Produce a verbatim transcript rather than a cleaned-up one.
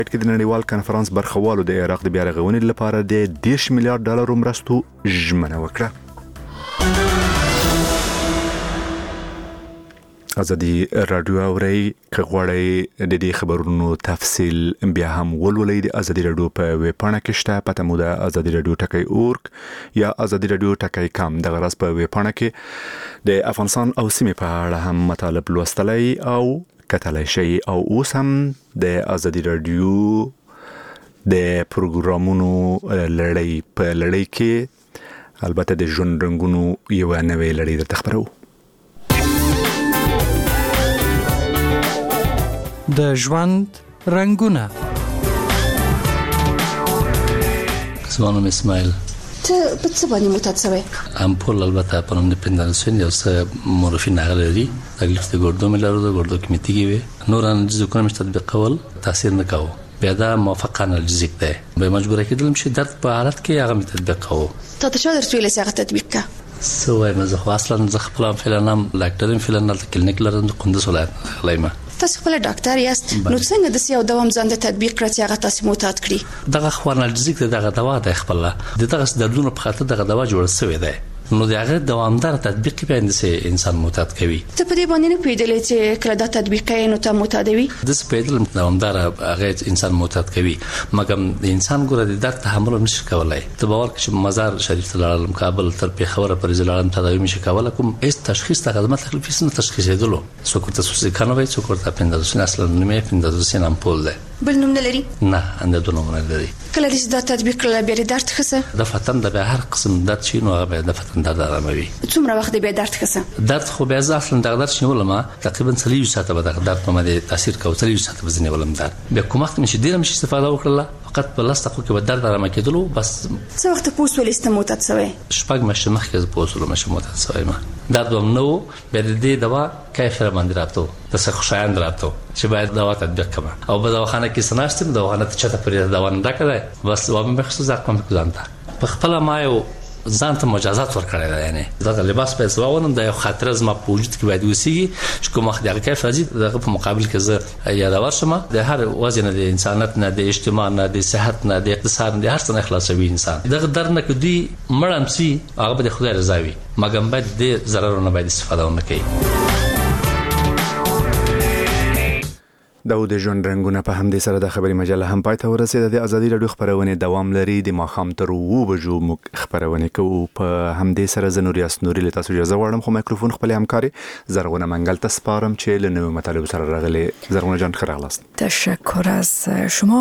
کې د نړیوال کنفرانس برخوالو د عراق د بیا رغونې لپاره د دېرش میلیارډ ډالرو مرستو ژمنه وکړه. ازادي رادیو اوري که غواړئ د دې خبرونو تفصیل بیا هم ولولئ د ازادي رادیو په ویب پاڼه کې شته، پته مو ده ازادي رادیو ټکی اورګ یا ازادي رادیو ټکی کام. دغه راز په ویب پاڼه کې د افغانستان او سیمې په اړه هم مطالب لوستلی او کتلی شئ. او اوس هم د ازادي رادیو د پروګرامونو لړۍ په لړۍ کې البته د ژوند رنګونو یو نوې لړۍ درته خبرو. د ژوند رنګونه. زمانم اسماعیل. ته په څه باندې معتاد شوی؟ امپول البته په نوم د پندارسون یو څه مورفین هغه لري، تکلیف د ګردو مې لرو، د ګردو کې مې تیږي وي، نور انالجیزونه مې تطبیق کول تاثیر نه کاوه. بیا دا موافق انالجیک ده، به مجبور کېدلم چې درد په حالت کې هغه مې تطبیق کاوه. ته ته شو درته ویل چې هغه تطبیق کا؟ سو وایم زه خو اصلا زه خپل فلانم ډاکټرم فلان د کلینیک لرم د قندوز ولایت غلیمه. تاسو خپل ډاکټر یاست، نو څنګه د سیاو دوام ځان د تطبیق کړی چې هغه تاسو معتاد کړی؟ دغه خو انالجیک دغه دوا د خپل د دغه دردونو په خاطر دغه دوا جوړ شوی دی، نو دغه دوامدار تطبیق باندې سه انسان معتاد کوي. ته په دې باندې نه پیډلې چې کله دا تطبیق کوي نو ته معتادوي؟ د سپیدل دوامدار هغه انسان معتاد کوي، مګم د انسان ګوره د درد تحمل نشي کولای. ته باور کړه مزار شریف ته لاړم، کابل تر پیښور پورې لاړم، تداوی مشي کولای، کوم هیڅ تشخیص ته خدمت تکلیف نه تشخیصېدلو. څوک ته څه کانوي، څوک ته پندارسون اصلا نه پندارسون امپول ده، بل نوم نه لري؟ نه اندونه نه لري. کله چې دا تطبیق کړل بیا درد خسه؟ د فتن د به هر قسم درد شي نو هغه د فتن درد آراموي. څومره وخت بیا درد خسه؟ درد خو بیا ځاخل د درد شنو لما تقریبا څلور ساعته به د درد په مده تاثیر کوي، څلور ساعته به ځنه ولم درد بیا کوم وخت مشي ډیر مشي استفاده وکړه، فقط په لاس تخو کې به درد آرام کېدلو بس. څه وخت پوس ولست معتاد شوی؟ شپږ مشه مخکې پوسولو مشه معتاد شوی ما درد هم نو بیا د دې دوا کیف را باندې راتو د څه خوشایند راتو چې باید دوا تطبیق کړم او په دواخانه کې سناستم دواخانه ته چته پرې دوا نه راکړای بس و مې مخصوص ځکه کوم ځانته په خپل ما یو ځانته مجازات ورکړی دی، یعنی دا لباس په سواونم د یو خاطر زما په وجود کې باید وسیږي چې کوم وخت دغه کیف راځي دغه په مقابل کې زه یادور شم د هر وزن د انسانیت نه، د اجتماع نه، د صحت نه، د اقتصاد نه، د هر څه نه خلاصوي انسان. دغه درد نه کدي مړم سي هغه به خدای رضا وي، مګم باید د ضرر نه باید استفاده ونه کوي. دا د ژوند رنګونه په همدې سره د خبري مجله هم پای ته ورسېده. د ازادي رادیو خبرونه دوام لري، د ماښام تر اوه بجو موږ خبرونه کوو. په همدې سره زه نوریاس نوري له تاسو اجازه غواړم، خو میکروفون خپل همکاري زرغونه منګل ته سپارم چې له نوو مطالب سره راغلي. زرغونه جان ښه راغلاست. تشکر از شما.